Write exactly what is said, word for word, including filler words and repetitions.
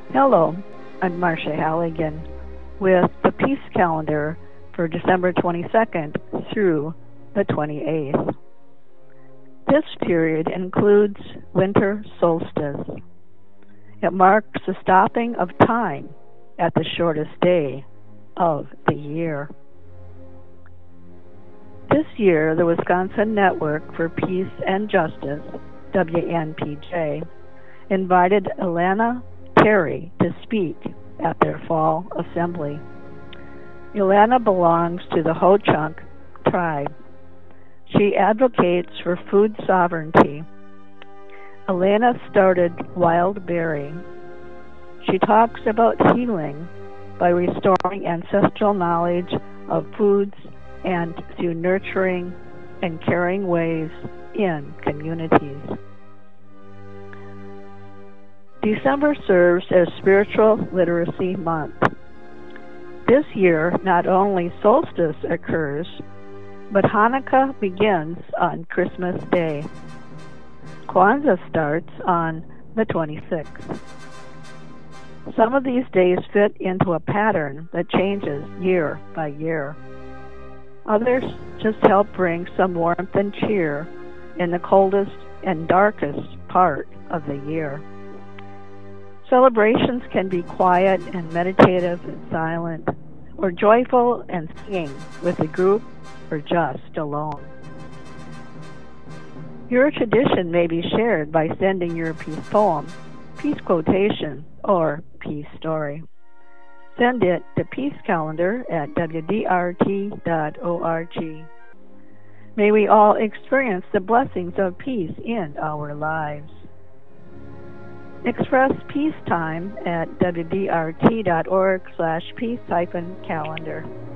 Hello, I'm Marcia Halligan with the Peace Calendar for December twenty-second through the twenty-eighth. This period includes winter solstice. It marks the stopping of time at the shortest day of the year. This year, the Wisconsin Network for Peace and Justice, W N P J, invited Elana Terry to speak at their fall assembly. Elana belongs to the Ho-Chunk tribe. She advocates for food sovereignty. Elana started Wild Berry. She talks about healing by restoring ancestral knowledge of foods and through nurturing and caring ways in communities. December serves as Spiritual Literacy Month. This year, not only solstice occurs, but Hanukkah begins on Christmas Day. Kwanzaa starts on the twenty-sixth. Some of these days fit into a pattern that changes year by year. Others just help bring some warmth and cheer in the coldest and darkest part of the year. Celebrations can be quiet and meditative and silent, or joyful and singing with a group or just alone. Your tradition may be shared by sending your peace poem, peace quotation, or peace story. Send it to peacecalendar at w d r t dot org. May we all experience the blessings of peace in our lives. Express peacetime at w d r t dot org slash peace hyphen calendar.